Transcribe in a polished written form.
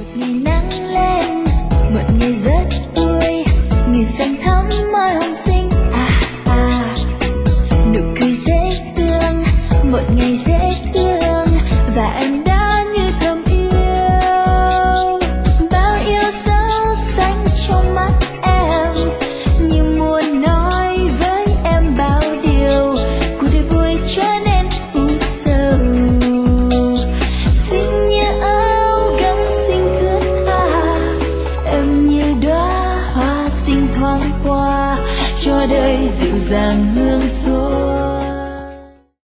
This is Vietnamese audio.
ngày nắng lên, một ngày rất vui, ngày xanh thắm môi hồng xinh, nụ cười dễ thương, một ngày dễ thương, và anh đã như thầm yêu. Bao yêu dấu xanh trong mắt em, như muốn nói với em bao điều, cuộc đời vui trở nên u sầu. Xinh như áo gấm xinh ướt em như đóa hoa xinh thoáng qua, cho đời dịu dàng hương xuân.